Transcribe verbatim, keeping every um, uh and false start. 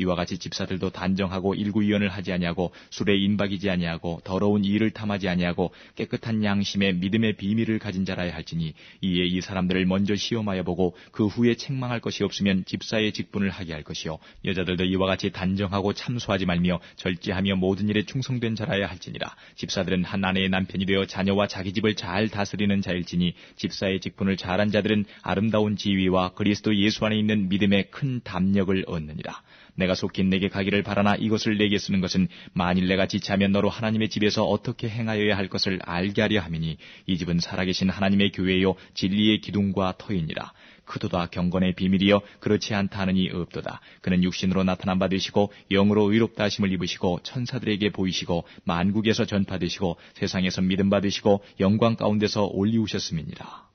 이와 같이 집사들도 단정하고 일구이연을 하지 아니하고 술에 인박이지 아니하고 더러운 일을 탐하지 아니하고 깨끗한 양심의 믿음의 비밀을 가진 자라야 할지니 이에 이 사람들을 먼저 시험하여 보고 그 후에 책망할 것이 없으면 집사의 직분을 하게 할 것이요 여자들도 이와 같이 단정하고 참소하지 말며 절제하며 모든 일에 충성된 자라야 할지니라. 집사들은 한 아내의 남편이 되어 자녀와 자기 집을 잘 다스리는 자일지니 집사의 직분을 잘한 자들은 아름다운 지위와 그리스도 예수 안에 있는 믿음의 큰 담력을 얻느니라. 내가 속히 내게 가기를 바라나 이것을 내게 쓰는 것은 만일 내가 지체하면 너로 하나님의 집에서 어떻게 행하여야 할 것을 알게 하려 함이니 이 집은 살아계신 하나님의 교회요 진리의 기둥과 터이니라. 그도다 경건의 비밀이여 그렇지 않다 하느니 없도다. 그는 육신으로 나타난 바 되시고 영으로 의롭다 하심을 입으시고 천사들에게 보이시고 만국에서 전파되시고 세상에서 믿음 받으시고 영광 가운데서 올리우셨음이니라.